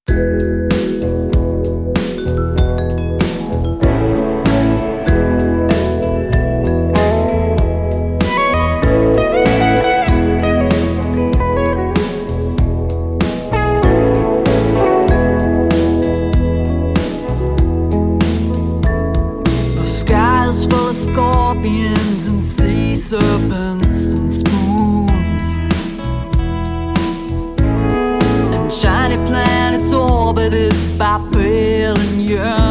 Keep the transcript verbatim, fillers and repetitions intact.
Scorpions and sea serpents and spoons, and shiny planets orbited by pale and young.